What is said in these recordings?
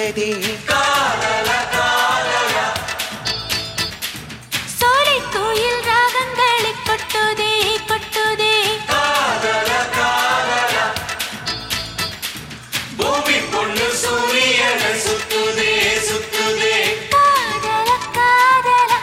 தொட்டதே சோலை கோயில் ராகங்களை கொட்டுதே கொட்டுதே பூமி பொண்ணு சூரியனை சுத்துதே சுத்துதே காதல காதல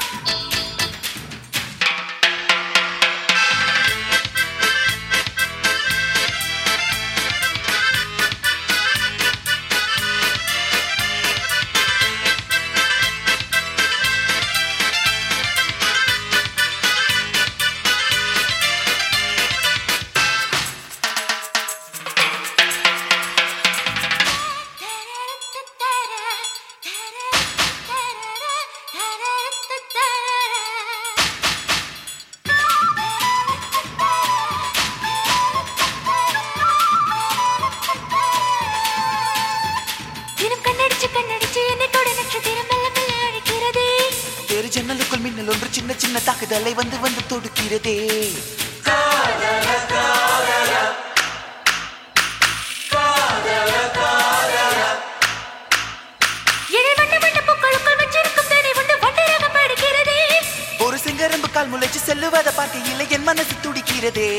ஜன்னலுக்குள் மின்னல் ஒன்று சின்ன சின்ன தாக்குதலை வந்து வந்து தொடுக்கிறதே ஒரு சிங்கரம்பு கால் முளைச்சு செல்லுவதை பார்க்கையில் என் மனசு துடிக்கிறதே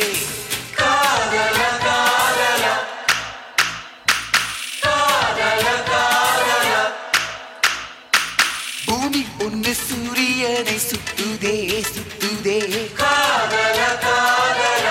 பூமி பொண்ணு சூரியனை சுத்துதே சுத்துதே காதல காதல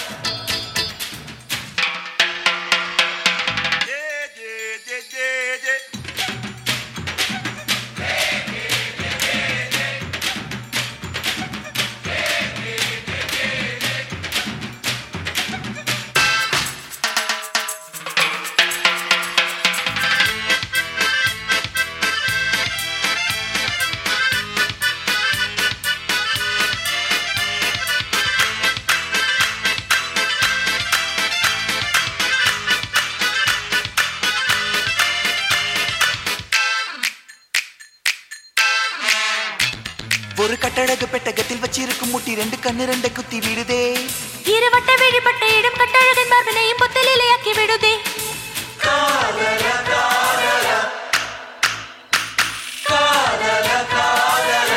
ஒரு கட்டழகு பெட்டகத்தில் வச்சிருக்கும் முட்டி ரெண்டு கண்ணு ரெண்டை குத்தி விடுதே இருவட்ட வெளிப்பட்ட இடம் கட்டழகின் மார்பினையும் பொத்தலிலையாக்கி விடுதே காதல காதல காதல காதல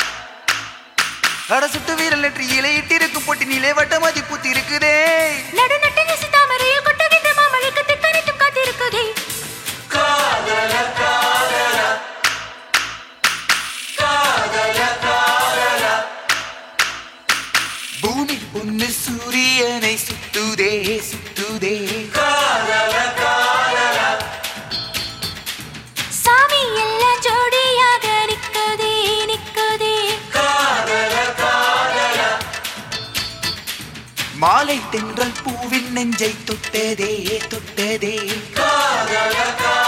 அட சுட்டு வீரல் நெற்றி இலையிட்டிருக்கும் பொட்டி நிலை வட்ட மதி பூத்தி இருக்குதே நடு நட்டு நெசி தாமரையில் கொட்டுகின்ற மாமழைக்கு திக்கனிட்டும் காத்திருக்குதே காதல காதல காதல காதல பூமி பொண்ணு சூரியனை சுத்துதே சுத்துதே காதல காதல சாமி எல்லாம் ஜோடியாக நிற்குதே நிற்குதே காதல காதல மாலை தென்றல் பூவின் நெஞ்சை தொட்டதே தொட்டதே காதல காதல